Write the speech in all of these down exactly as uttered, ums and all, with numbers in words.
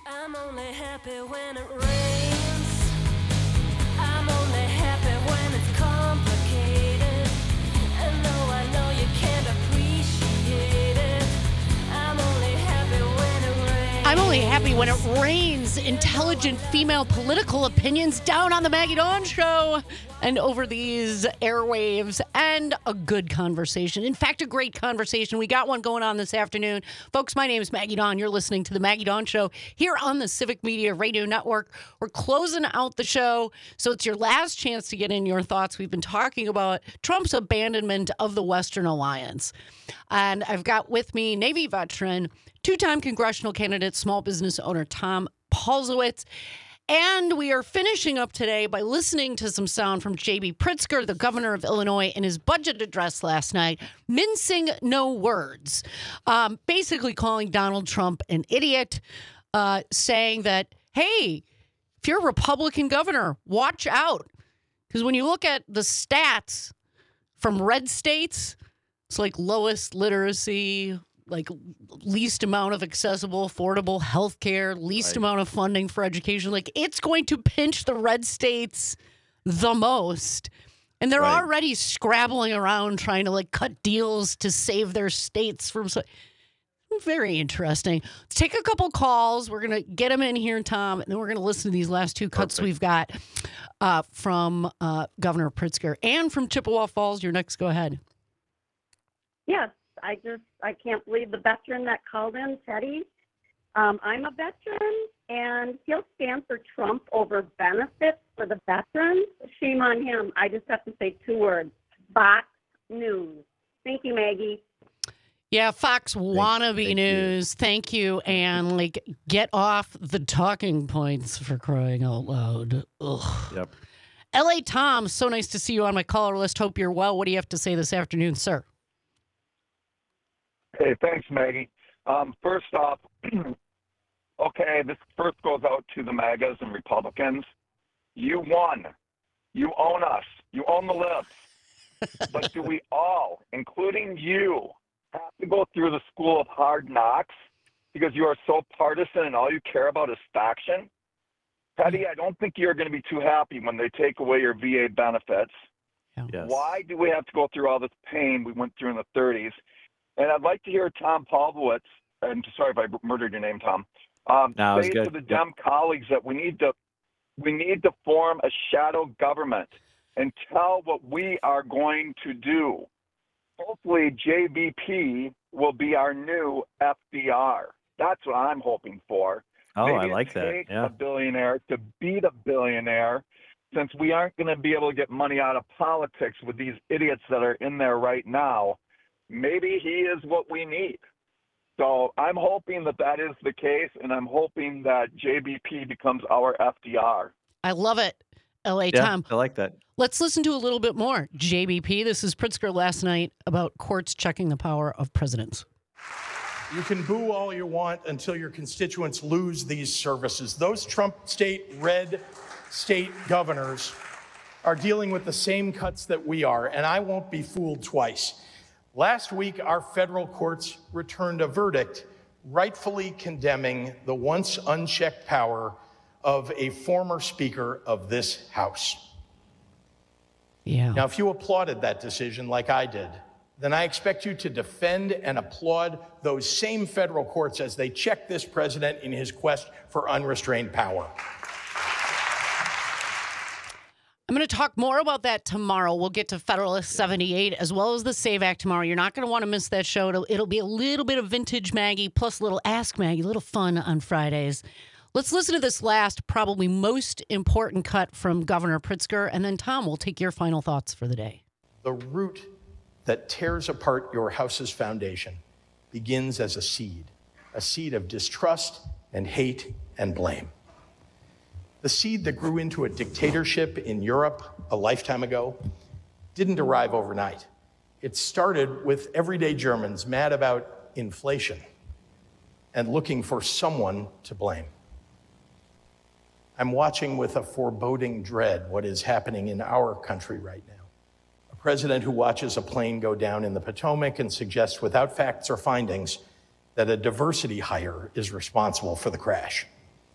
I'm only happy when it rains. I'm only happy when it's complicated. And though I know you can't appreciate it, I'm only happy when it rains. I'm only happy when it rains. Intelligent female political opinions down on the Maggie Dawn Show and over these airwaves, and a good conversation. In fact, a great conversation. We got one going on this afternoon. Folks, my name is Maggie Dawn. You're listening to the Maggie Dawn Show here on the Civic Media Radio Network. We're closing out the show, so it's your last chance to get in your thoughts. We've been talking about Trump's abandonment of the Western Alliance. And I've got with me Navy veteran, two-time congressional candidate, small business owner Tom Paulsowitz. And we are finishing up today by listening to some sound from J B Pritzker, the governor of Illinois, in his budget address last night, mincing no words, um, basically calling Donald Trump an idiot, uh, saying that, hey, if you're a Republican governor, watch out. Because when you look at the stats from red states, it's like lowest literacy, like least amount of accessible, affordable health care, least right. amount of funding for education. Like, it's going to pinch the red states the most. And they're right. already scrabbling around trying to, like, cut deals to save their states from... So- Very interesting. Let's take a couple calls. We're going to get them in here, Tom, and then we're going to listen to these last two cuts Perfect. we've got uh, from uh, Governor Pritzker and from Chippewa Falls. You're next. Go ahead. Yes. I just, I can't believe the veteran that called in, Teddy. Um, I'm a veteran, and he'll stand for Trump over benefits for the veterans. Shame on him. I just have to say two words: Fox News. Thank you, Maggie. Yeah, Fox wannabe thank news. You. Thank you. And, like, get off the talking points, for crying out loud. Ugh. Yep. L A Tom, so nice to see you on my caller list. Hope you're well. What do you have to say this afternoon, sir? Hey, thanks, Maggie. Um, first off, okay, this first goes out to the MAGAs and Republicans. You won. You own us. You own the libs. But do we all, including you, have to go through the school of hard knocks because you are so partisan and all you care about is faction? Teddy, I don't think you're going to be too happy when they take away your V A benefits. Yes. Why do we have to go through all this pain we went through in the thirties? And I'd like to hear Tom Paulsowitz, and sorry if I murdered your name, Tom, um, no, say to the Dem colleagues that we need to we need to form a shadow government and tell what we are going to do. Hopefully J B P will be our new F D R. That's what I'm hoping for. Oh, Maybe I like that. Take yeah. a billionaire to beat a billionaire, since we aren't going to be able to get money out of politics with these idiots that are in there right now. Maybe he is what we need. So I'm hoping that that is the case, and I'm hoping that J B P becomes our F D R. I love it. L A Yeah, Tom. I like that. Let's listen to a little bit more. J B P, this is Pritzker last night about courts checking the power of presidents. You can boo all you want until your constituents lose these services. Those Trump state red state governors are dealing with the same cuts that we are, and I won't be fooled twice. Last week, our federal courts returned a verdict rightfully condemning the once unchecked power of a former speaker of this House. Yeah. Now, if you applauded that decision like I did, then I expect you to defend and applaud those same federal courts as they check this president in his quest for unrestrained power. I'm going to talk more about that tomorrow. We'll get to Federalist seventy-eight as well as the SAVE Act tomorrow. You're not going to want to miss that show. It'll, it'll be a little bit of vintage Maggie plus a little Ask Maggie, a little fun on Fridays. Let's listen to this last, probably most important cut from Governor Pritzker, and then Tom, we'll take your final thoughts for the day. The root that tears apart your house's foundation begins as a seed, a seed of distrust and hate and blame. The seed that grew into a dictatorship in Europe a lifetime ago didn't arrive overnight. It started with everyday Germans mad about inflation and looking for someone to blame. I'm watching with a foreboding dread what is happening in our country right now. A president who watches a plane go down in the Potomac and suggests without facts or findings that a diversity hire is responsible for the crash.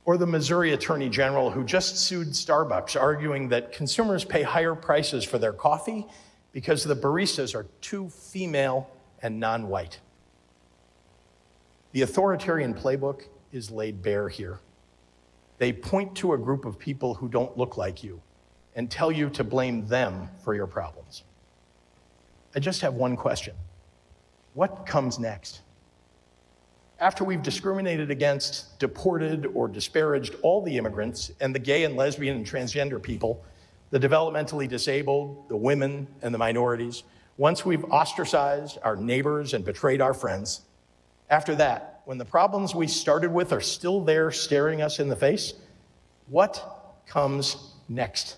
Or the Missouri Attorney General who just sued Starbucks, arguing that consumers pay higher prices for their coffee because the baristas are too female and non-white. The authoritarian playbook is laid bare here. They point to a group of people who don't look like you and tell you to blame them for your problems. I just have one question. What comes next? After we've discriminated against, deported, or disparaged all the immigrants and the gay and lesbian and transgender people, the developmentally disabled, the women and the minorities, once we've ostracized our neighbors and betrayed our friends, after that, when the problems we started with are still there staring us in the face, what comes next?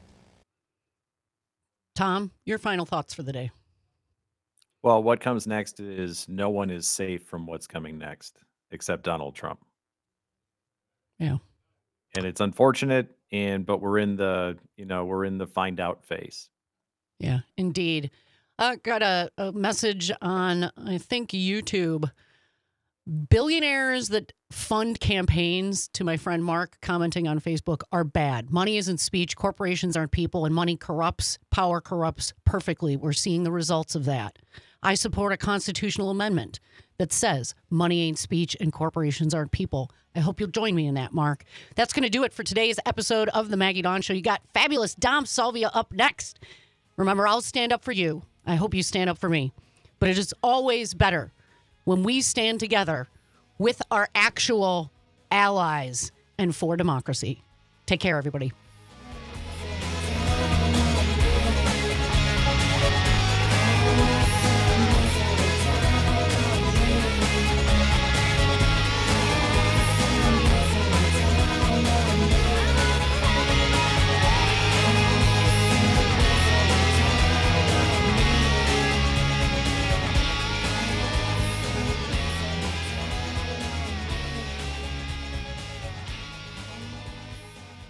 Tom, your final thoughts for the day. Well, what comes next is no one is safe from what's coming next except Donald Trump. Yeah. And it's unfortunate, and but we're in the, you know, we're in the find out phase. Yeah, indeed. I got a, a message on, I think, YouTube. Billionaires that fund campaigns, to my friend Mark commenting on Facebook, are bad. Money isn't speech, corporations aren't people, and money corrupts, power corrupts perfectly. We're seeing the results of that. I support a constitutional amendment that says money ain't speech and corporations aren't people. I hope you'll join me in that, Mark. That's going to do it for today's episode of The Maggie Dawn Show. You got fabulous Dom Salvia up next. Remember, I'll stand up for you. I hope you stand up for me. But it is always better when we stand together with our actual allies and for democracy. Take care, everybody.